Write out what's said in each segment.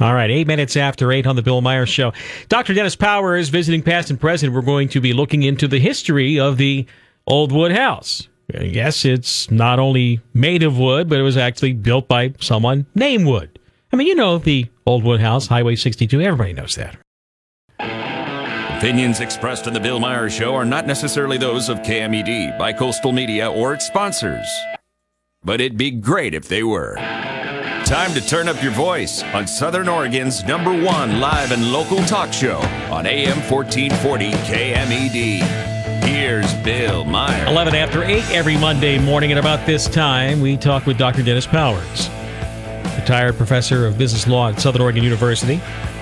All right, 8 minutes after 8 on the Bill Myers Show. Dr. Dennis Powers visiting past and present. We're going to be looking into the history of the Old Wood House. Yes, it's not only made of wood, but it was actually built by someone named Wood. I mean, you know the Old Wood House, Highway 62. Everybody knows that. Opinions expressed in the Bill Myers Show are not necessarily those of KMED, Bicoastal Media, or its sponsors. But it'd be great if they were. Time to turn up your voice on Southern Oregon's #1 live and local talk show on AM 1440 KMED. Here's Bill Myers. 11 after 8 every Monday morning at about this time, we talk with Dr. Dennis Powers, retired professor of business law at Southern Oregon University,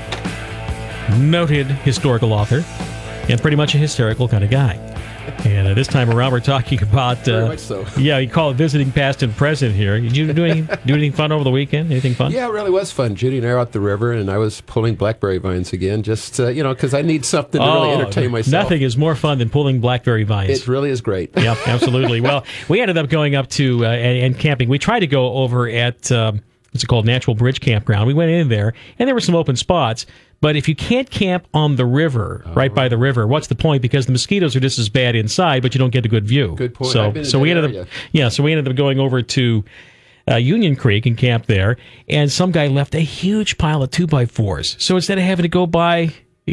noted historical author, and pretty much a hysterical kind of guy. And this time around, we're talking about... Very much so. Yeah, you call it visiting past and present here. Did you do anything fun over the weekend? Anything fun? Yeah, it really was fun. Judy and I were out the river, and I was pulling blackberry vines again, just, because I need something to really entertain myself. Nothing is more fun than pulling blackberry vines. It really is great. Yep, absolutely. Well, we ended up going up to and camping. We tried to go over at... what's it called? Natural Bridge Campground. We went in there, and there were some open spots. But if you can't camp on the river, right by the river, what's the point? Because the mosquitoes are just as bad inside, but you don't get a good view. Good point. So we ended up going over to Union Creek and camped there, and some guy left a huge pile of 2x4s. So instead of having to go buy,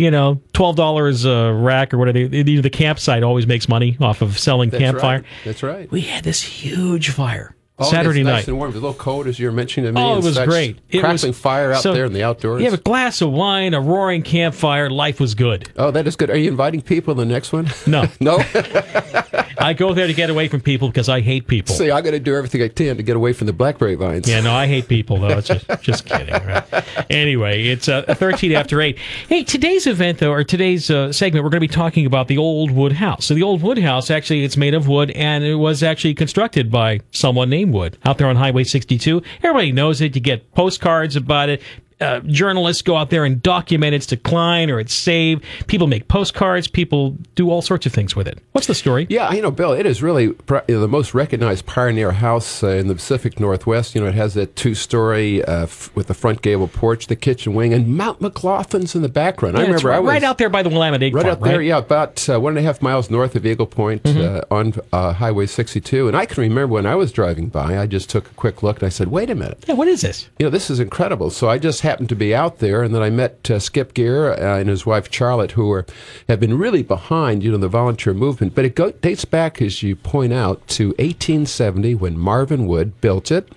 $12 a rack or whatever, the campsite always makes money off of selling campfire. Right. That's right. We had this huge fire. Oh, Saturday it's night. Nice and warm. It was a little cold, as you were mentioning to me. Oh, it was great. It crackling fire out there in the outdoors. You have a glass of wine, a roaring campfire. Life was good. Oh, that is good. Are you inviting people in the next one? No. No? I go there to get away from people because I hate people. See, I got to do everything I can to get away from the blackberry vines. Yeah, no, I hate people, though. It's just kidding. Right? Anyway, it's 13 after 8. Hey, today's event, though, or today's segment, we're going to be talking about the Old Wood House. So the Old Wood House, actually, it's made of wood, and it was actually constructed by someone named Wood out there on Highway 62. Everybody knows it. You get postcards about it. Journalists go out there and document its decline or its save. People make postcards. People do all sorts of things with it. What's the story? Yeah, Bill, it is really the most recognized pioneer house in the Pacific Northwest. It has that 2-story with the front gable porch, the kitchen wing, and Mount McLaughlin's in the background. Yeah, I remember I was right out there by the Willamette Egg Farm. Right out there, yeah, about 1.5 miles north of Eagle Point on Highway 62. And I can remember when I was driving by, I just took a quick look and I said, wait a minute. Yeah, what is this? This is incredible. So I just happened to be out there, and then I met Skip Gear and his wife Charlotte, who have been really behind the volunteer movement. But it dates back, as you point out, to 1870 when Marvin Wood built it.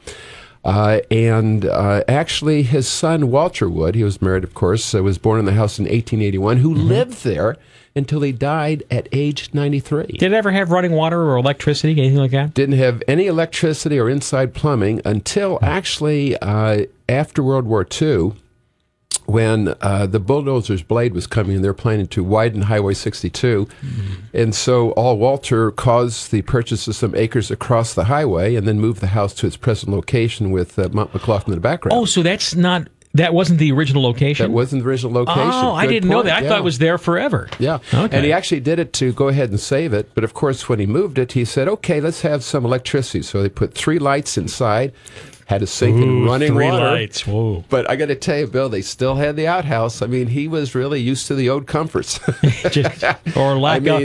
And actually his son Walter Wood, he was married, of course, was born in the house in 1881, who lived there until he died at age 93. Did it ever have running water or electricity, anything like that? Didn't have any electricity or inside plumbing until actually after World War II, when the bulldozer's blade was coming, and they're planning to widen Highway 62. And so Walter caused the purchase of some acres across the highway and then moved the house to its present location with Mount McLaughlin in the background. Oh, so that wasn't the original location? That wasn't the original location. Oh, I didn't know that. I thought it was there forever. Yeah. Okay. And he actually did it to go ahead and save it. But, of course, when he moved it, he said, okay, let's have some electricity. So they put 3 lights inside, had a sink and running 3 water. lights. Whoa. But I got to tell you, Bill, they still had the outhouse. I mean, he was really used to the old comforts. Or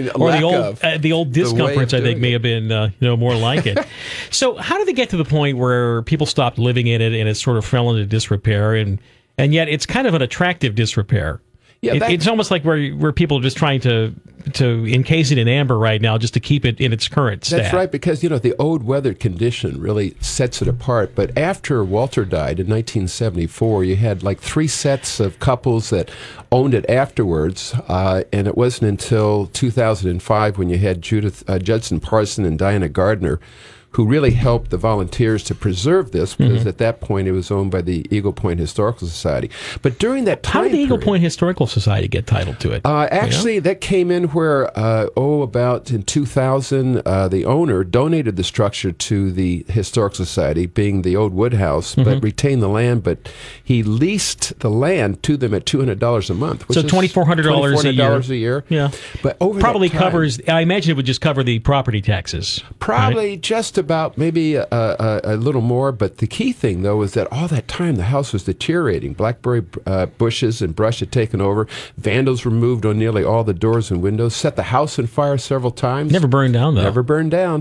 the old discomforts, I think, may have been more like it. So how did they get to the point where people stopped living in it and it sort of fell into disrepair, and yet it's kind of an attractive disrepair? Yeah, it's almost like where people are just trying to encase it in amber right now just to keep it in its current state. That's right, because the old weathered condition really sets it apart. But after Walter died in 1974, you had like 3 sets of couples that owned it afterwards, and it wasn't until 2005 when you had Judson Parson and Diana Gardner, who really helped the volunteers to preserve this, because at that point it was owned by the Eagle Point Historical Society. But during that time How did the Eagle Point Historical Society get title to it? Actually, that came in where, about in 2000, the owner donated the structure to the Historical Society, being the Old Wood House, but retained the land. But he leased the land to them at $200 a month. Which so $2,400 a year. Yeah. But over probably that time, covers, I imagine it would just cover the property taxes. Probably just just about, maybe a little more. But the key thing, though, is that all that time the house was deteriorating. Blackberry bushes and brush had taken over. Vandals removed on nearly all the doors and windows. Set the house on fire several times. Never burned down, though. Never burned down.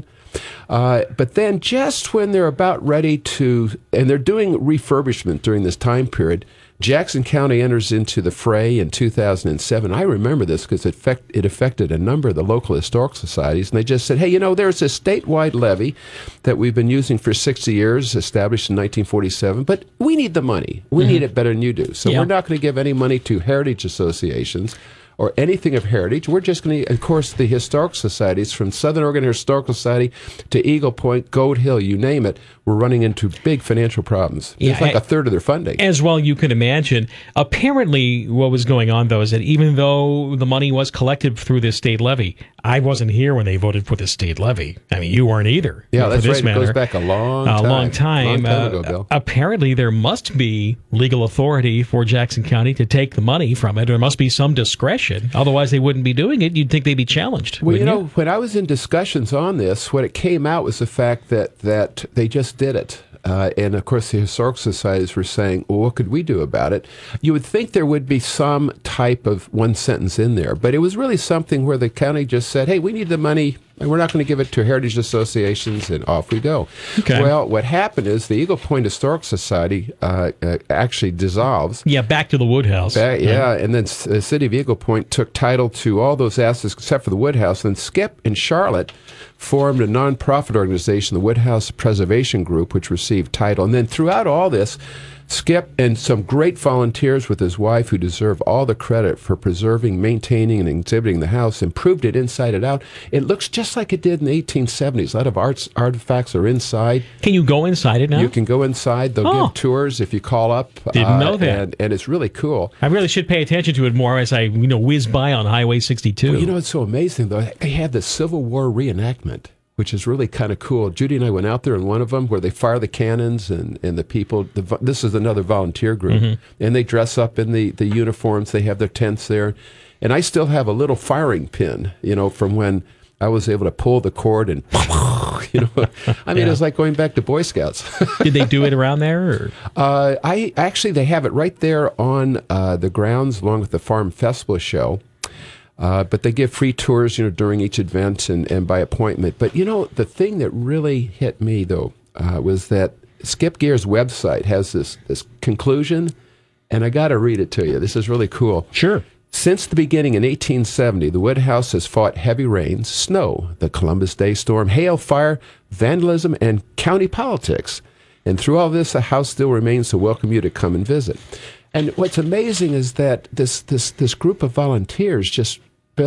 But then just when they're about ready to, and they're doing refurbishment during this time period, Jackson County enters into the fray in 2007. I remember this because it affected a number of the local historic societies, and they just said, hey, there's a statewide levy that we've been using for 60 years, established in 1947, but we need the money. We need it better than you do. So we're not going to give any money to heritage associations or anything of heritage. We're just going to, of course, the historic societies, from Southern Oregon Historical Society to Eagle Point, Goat Hill, you name it, we're running into big financial problems. It's like a third of their funding. As well, you can imagine. Apparently, what was going on, though, is that even though the money was collected through this state levy, I wasn't here when they voted for the state levy. I mean, you weren't either. Yeah, that's right. Matter. It goes back a long time. Long time ago, Bill. Apparently, there must be legal authority for Jackson County to take the money from it. There must be some discretion. Otherwise, they wouldn't be doing it. You'd think they'd be challenged. Well, when I was in discussions on this, what it came out was the fact that they just did it. And, of course, the historic societies were saying, well, what could we do about it? You would think there would be some type of one sentence in there, but it was really something where the county just said, hey, we need the money, and we're not going to give it to heritage associations, and off we go. Okay. Well, what happened is the Eagle Point Historic Society actually dissolves. Yeah, back to the Woodhouse. And then the city of Eagle Point took title to all those assets except for the Woodhouse. Then Skip and Charlotte formed a nonprofit organization, the Woodhouse Preservation Group, which received title. And then throughout all this, Skip and some great volunteers with his wife, who deserve all the credit for preserving, maintaining, and exhibiting the house, improved it inside and out. It looks just like it did in the 1870s. A lot of artifacts are inside. Can you go inside it now? You can go inside. They'll give tours if you call up. Didn't know that. And it's really cool. I really should pay attention to it more as I whiz by on Highway 62. Well, it's so amazing, though. They had the Civil War reenactment, which is really kind of cool. Judy and I went out there in one of them where they fire the cannons and the people. This is another volunteer group. And they dress up in the uniforms. They have their tents there. And I still have a little firing pin, from when I was able to pull the cord and, I mean, it was like going back to Boy Scouts. Did they do it around there? Or? They have it right there on the grounds along with the Farm Festival show. But they give free tours, during each event and by appointment. But, the thing that really hit me, though, was that Skip Gear's website has this conclusion, and I got to read it to you. This is really cool. Sure. Since the beginning in 1870, the Woodhouse has fought heavy rains, snow, the Columbus Day storm, hail, fire, vandalism, and county politics. And through all this, the house still remains to welcome you to come and visit. And what's amazing is that this group of volunteers just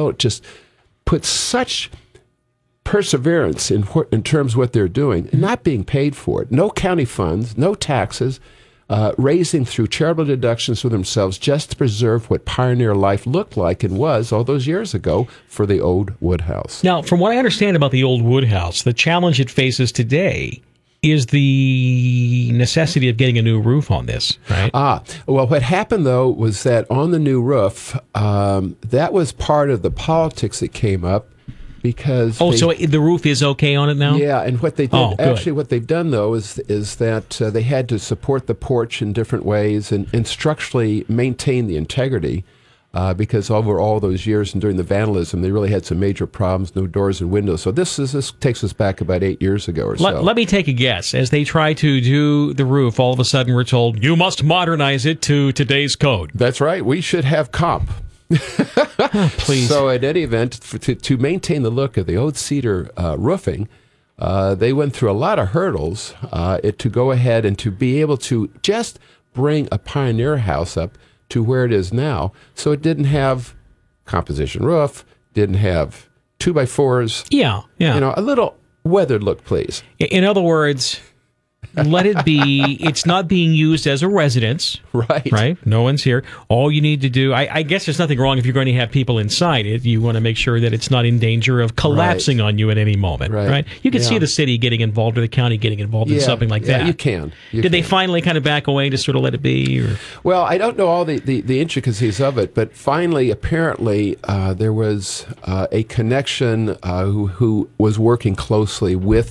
put such perseverance in terms of what they're doing, not being paid for it, no county funds, no taxes, raising through charitable deductions for themselves just to preserve what pioneer life looked like and was all those years ago for the old Woodhouse. Now, from what I understand about the old Woodhouse, the challenge it faces today is the necessity of getting a new roof on this, right? Well, what happened, though, was that on the new roof, that was part of the politics that came up because... so the roof is okay on it now? Yeah, and what they did, what they've done, though, is that they had to support the porch in different ways and structurally maintain the integrity. Because over all those years and during the vandalism, they really had some major problems, no doors and windows. So this takes us back about 8 years ago or so. Let me take a guess. As they try to do the roof, all of a sudden we're told, you must modernize it to today's code. That's right. We should have comp. Please. So at any event, to maintain the look of the old cedar roofing, they went through a lot of hurdles to go ahead and to be able to just bring a pioneer house up to where it is now. So it didn't have composition roof, didn't have 2x4s. Yeah. A little weathered look, please. In other words, let it be. It's not being used as a residence. Right. No one's here. All you need to do, I guess there's nothing wrong if you're going to have people inside it. You want to make sure that it's not in danger of collapsing on you at any moment. Right. You can see the city getting involved or the county getting involved in something like that. You can. Did they finally kind of back away to sort of let it be? Or? Well, I don't know all the intricacies of it, but finally, apparently, there was a connection who was working closely with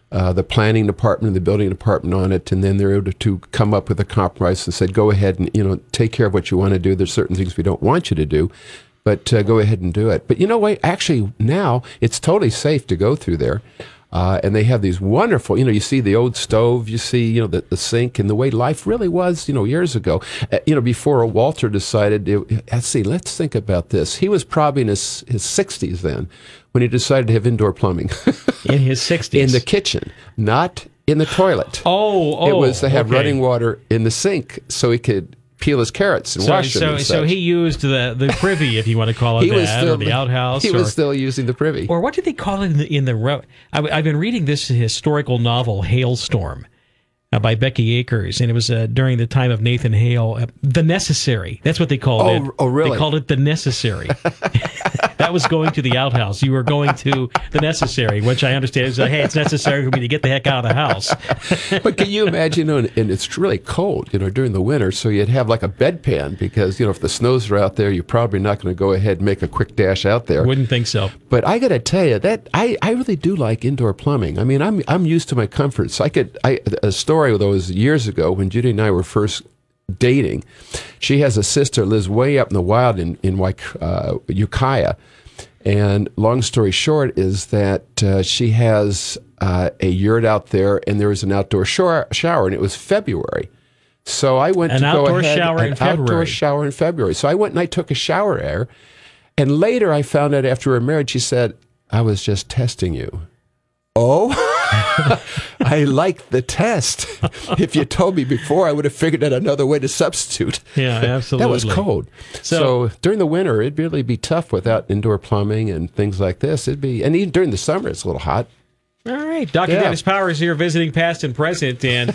the planning department and the building department on it, and then they're able to come up with a compromise and said, go ahead and take care of what you want to do. There's certain things we don't want you to do, but go ahead and do it. But what? Actually, now it's totally safe to go through there. And they have these wonderful, you see the old stove, you see, the sink, and the way life really was, years ago. Before Walter decided, let's think about this. He was probably in his 60s then when he decided to have indoor plumbing. In his 60s? In the kitchen, not in the toilet. Oh. It was to have okay. running water in the sink so he could peel his carrots and wash them. So he used the privy, if you want to call it that, or the outhouse. He was still using the privy. Or what did they call it in the I've been reading this historical novel, Hailstorm, by Becky Akers, and it was during the time of Nathan Hale. The Necessary. That's what they called it. Oh, really? They called it The Necessary. That was going to the outhouse. You were going to the necessary, which I understand is hey, it's necessary for me to get the heck out of the house. But can you imagine, and it's really cold, during the winter, so you'd have like a bedpan because, if the snows are out there, you're probably not going to go ahead and make a quick dash out there. Wouldn't think so. But I got to tell you that I really do like indoor plumbing. I mean, I'm used to my comforts. A story that was years ago when Judy and I were first dating. She has a sister lives way up in the wild in Ukiah. And long story short is that she has a yurt out there, and there was an outdoor shower, and it was February. So I went an to go outdoor ahead shower in February. Outdoor shower in February. So I went and I took a shower there. And later I found out after we were married, she said, I was just testing you. Oh, I like the test. If you told me before, I would have figured out another way to substitute. Yeah, absolutely. That was cold. So during the winter, it'd really be tough without indoor plumbing and things like this. And even during the summer, it's a little hot. All right. Dr. Dennis Powers here visiting past and present. And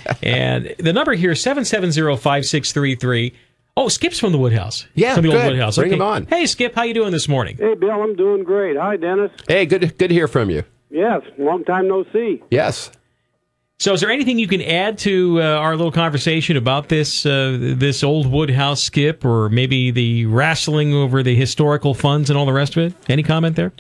the number here is 770-5633. Oh, Skip's from the Woodhouse. Yeah, from the good. old Woodhouse. Bring him on. Hey, Skip, how you doing this morning? Hey, Bill, I'm doing great. Hi, Dennis. Hey, good to hear from you. Yes, long time no see. Yes. So is there anything you can add to our little conversation about this old Woodhouse, Skip, or maybe the wrestling over the historical funds and all the rest of it? Any comment there?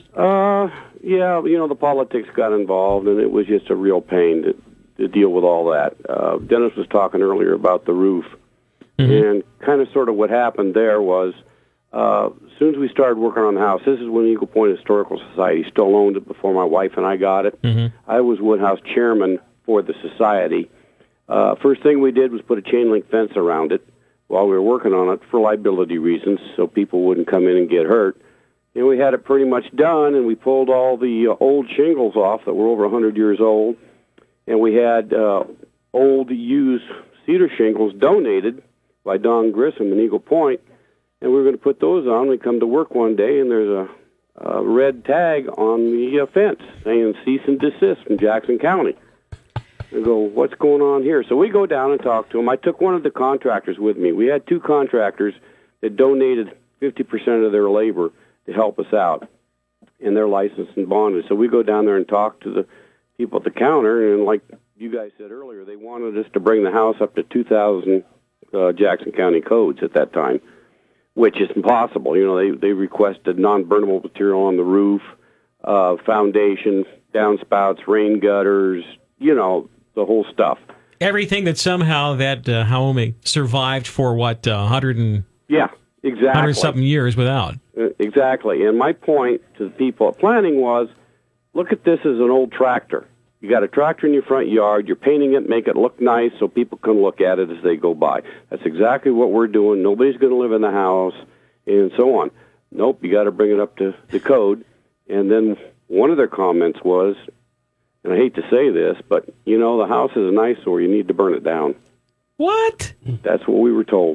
Yeah, the politics got involved, and it was just a real pain to deal with all that. Dennis was talking earlier about the roof, and kind of sort of what happened there was as soon as we started working on the house, this is when Eagle Point Historical Society still owned it before my wife and I got it. I was Woodhouse chairman for the society. First thing we did was put a chain link fence around it while we were working on it for liability reasons, so people wouldn't come in and get hurt. And we had it pretty much done, and we pulled all the old shingles off that were over 100 years old, and we had old used cedar shingles donated by Don Grissom in Eagle Point, and we were going to put those on. We come to work one day, and there's a red tag on the fence saying cease and desist from Jackson County. I go, what's going on here? So we go down and talk to them. I took one of the contractors with me. We had two contractors that donated 50% of their labor to help us out, and they're licensed and bonded. So we go down there and talk to the people at the counter, and like you guys said earlier, they wanted us to bring the house up to 2,000 Jackson County codes at that time, which is impossible. They requested non-burnable material on the roof, foundation, downspouts, rain gutters, the whole stuff. Everything that somehow that home survived for 100 and exactly 100-something years without. Exactly. And my point to the people at planning was, look at this as an old tractor. You got a tractor in your front yard. You're painting it, make it look nice so people can look at it as they go by. That's exactly what we're doing. Nobody's going to live in the house and so on. Nope, you got to bring it up to the code. And then one of their comments was, and I hate to say this, but, the house is an eyesore. You need to burn it down. What? That's what we were told.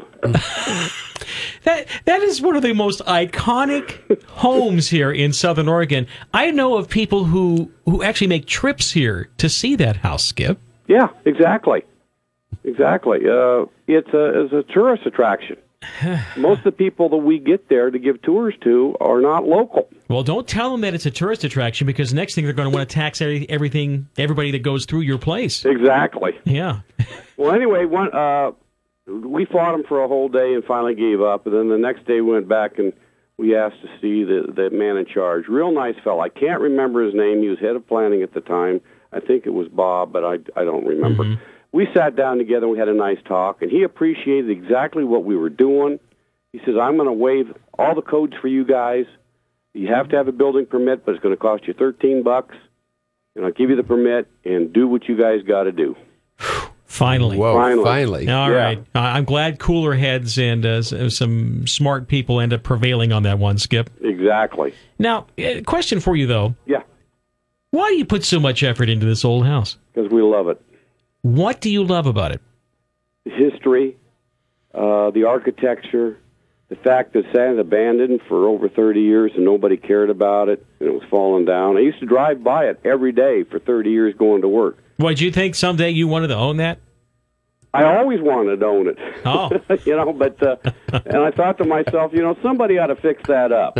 That is one of the most iconic homes here in Southern Oregon. I know of people who actually make trips here to see that house, Skip. Yeah, exactly. Exactly. It's a tourist attraction. Most of the people that we get there to give tours to are not local. Well, don't tell them that it's a tourist attraction, because next thing they're going to want to tax everybody that goes through your place. Exactly. Yeah. Well, anyway, we fought them for a whole day and finally gave up. And then the next day we went back and we asked to see the man in charge. Real nice fellow. I can't remember his name. He was head of planning at the time. I think it was Bob, but I don't remember. We sat down together and we had a nice talk, and he appreciated exactly what we were doing. He says, I'm going to waive all the codes for you guys. You have to have a building permit, but it's going to cost you $13, and I'll give you the permit and do what you guys got to do. Finally. Whoa, finally. All right. I'm glad cooler heads and some smart people end up prevailing on that one, Skip. Exactly. Now, question for you, though. Yeah. Why do you put so much effort into this old house? Because we love it. What do you love about it? The history, the architecture, the fact that it sat abandoned for over 30 years and nobody cared about it, and it was falling down. I used to drive by it every day for 30 years going to work. Why, do you think someday you wanted to own that? I always wanted to own it. Oh. But and I thought to myself, somebody ought to fix that up.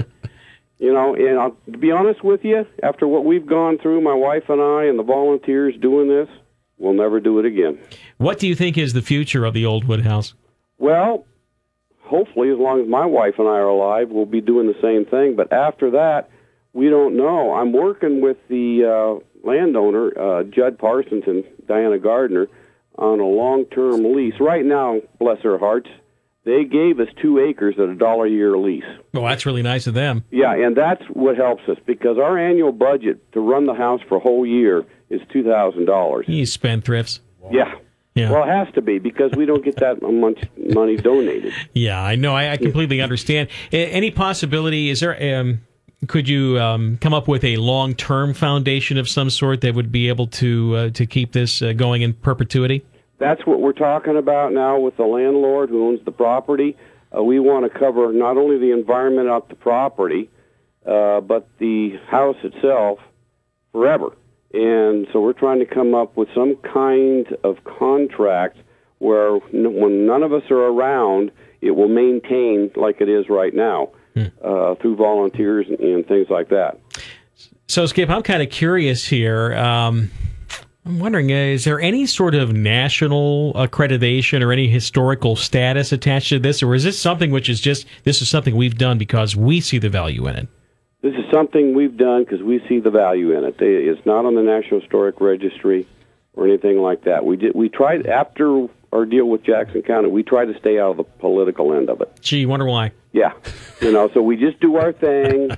And to be honest with you, after what we've gone through, my wife and I and the volunteers doing this, we'll never do it again. What do you think is the future of the old wood house? Well, hopefully, as long as my wife and I are alive, we'll be doing the same thing. But after that, we don't know. I'm working with the landowner, Judd Parsons and Diana Gardner, on a long-term lease. Right now, bless their hearts, they gave us 2 acres at $1 a year lease. Well, that's really nice of them. Yeah, and that's what helps us, because our annual budget to run the house for a whole year is $2,000. You spendthrifts. Yeah. Well, it has to be, because we don't get that much money donated. Yeah, I know. I completely understand. Any possibility, is there... could you come up with a long-term foundation of some sort that would be able to keep this going in perpetuity? That's what we're talking about now with the landlord who owns the property. We want to cover not only the environment of the property, but the house itself forever. And so we're trying to come up with some kind of contract where when none of us are around, it will maintain like it is right now. Through volunteers and things like that. So, Skip, I'm kind of curious here. I'm wondering, is there any sort of national accreditation or any historical status attached to this, or is this something which is just, this is something we've done because we see the value in it? This is something we've done because we see the value in it. It's not on the National Historic Registry or anything like that. We tried, after our deal with Jackson County, we tried to stay out of the political end of it. Gee, wonder why. Yeah. So we just do our thing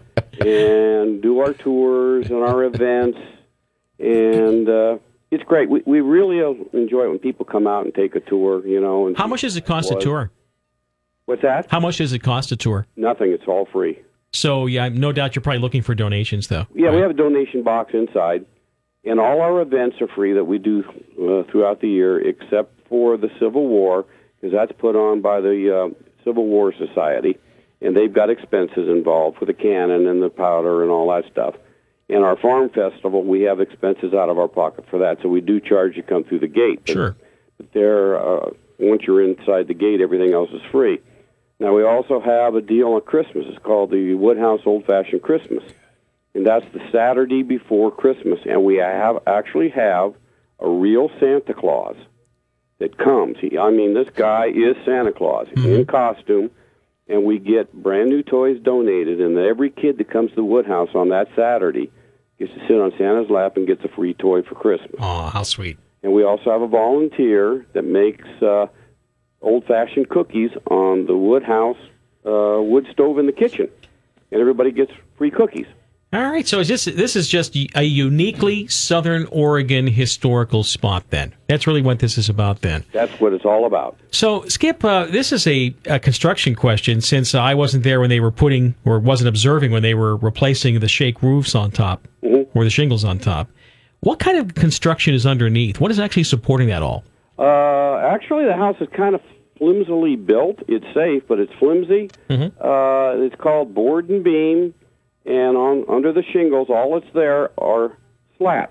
and do our tours and our events, and it's great. We really enjoy it when people come out and take a tour, And how much does it cost a tour? What's that? How much does it cost a tour? Nothing. It's all free. So, yeah, no doubt you're probably looking for donations, though. Yeah, we have a donation box inside, and all our events are free that we do throughout the year, except for the Civil War, because that's put on by the Civil War Society, and they've got expenses involved with the cannon and the powder and all that stuff. And our farm festival, we have expenses out of our pocket for that, so we do charge you to come through the gate. Sure. But there, once you're inside the gate, everything else is free. Now, we also have a deal on Christmas. It's called the Woodhouse Old Fashioned Christmas, and that's the Saturday before Christmas, and we actually have a real Santa Claus that comes. This guy is Santa Claus in costume, and we get brand new toys donated, and every kid that comes to the Woodhouse on that Saturday gets to sit on Santa's lap and gets a free toy for Christmas. Oh, how sweet. And we also have a volunteer that makes old-fashioned cookies on the Woodhouse wood stove in the kitchen, and everybody gets free cookies. All right, so this is just a uniquely Southern Oregon historical spot, then. That's really what this is about, then. That's what it's all about. So, Skip, this is a construction question, since I wasn't there when they were wasn't observing when they were replacing the shake roofs on top, or the shingles on top. What kind of construction is underneath? What is actually supporting that all? Actually, the house is kind of flimsily built. It's safe, but it's flimsy. It's called board and beam. And under the shingles, all that's there are slats.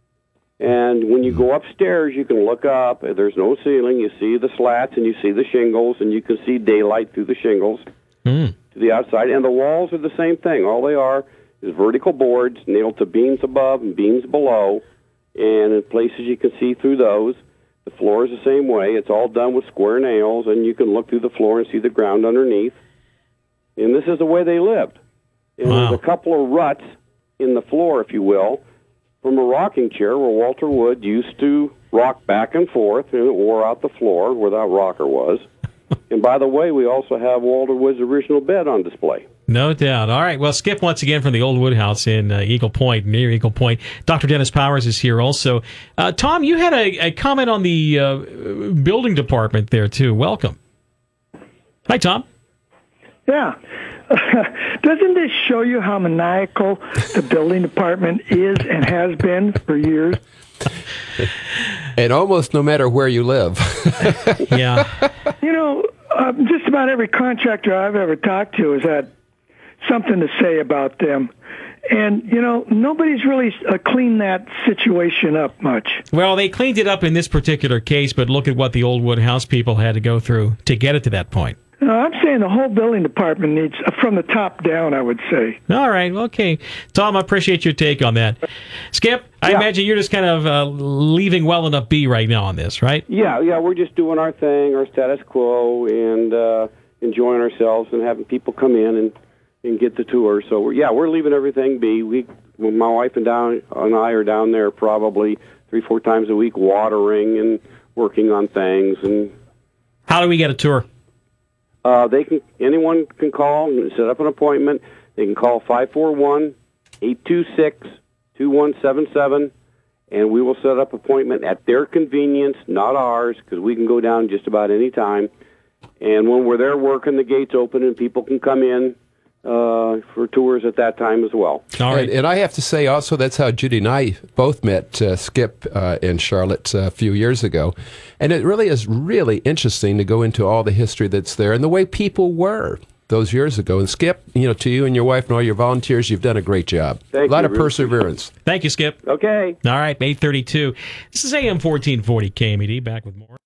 And when you go upstairs, you can look up. There's no ceiling. You see the slats, and you see the shingles, and you can see daylight through the shingles to the outside. And the walls are the same thing. All they are is vertical boards nailed to beams above and beams below. And in places you can see through those. The floor is the same way. It's all done with square nails, and you can look through the floor and see the ground underneath. And this is the way they lived. And there's a couple of ruts in the floor, if you will, from a rocking chair where Walter Wood used to rock back and forth, and it wore out the floor where that rocker was. And by the way, we also have Walter Wood's original bed on display. No doubt. All right. Well, Skip, once again from the Old Wood House in Eagle Point, near Eagle Point. Dr. Dennis Powers is here also. Tom, you had a comment on the building department there, too. Welcome. Hi, Tom. Yeah. Doesn't this show you how maniacal the building department is and has been for years? And almost no matter where you live. Yeah. You know, just about every contractor I've ever talked to has had something to say about them. And, you know, nobody's really cleaned that situation up much. Well, they cleaned it up in this particular case, but look at what the Old Wood House people had to go through to get it to that point. I'm saying the whole building department needs, from the top down, I would say. All right. Okay. Tom, I appreciate your take on that. Skip, I imagine you're just kind of leaving well enough be right now on this, right? Yeah, we're just doing our thing, our status quo, and enjoying ourselves and having people come in and get the tour. So, we're leaving everything be. My wife and I are down there probably 3-4 times a week watering and working on things. And how do we get a tour? Anyone can call and set up an appointment. They can call 541-826-2177, and we will set up an appointment at their convenience, not ours, because we can go down just about any time. And when we're there working, the gates open and people can come in for tours at that time as well. All right. And I have to say also that's how Judy and I both met Skip and Charlotte a few years ago. And it really is really interesting to go into all the history that's there and the way people were those years ago. And Skip, you know, to you and your wife and all your volunteers, you've done a great job. Thank a lot you, of perseverance. Thank you, Skip. Okay. All right, 8:32. This is AM 1440 KMED. Back with more.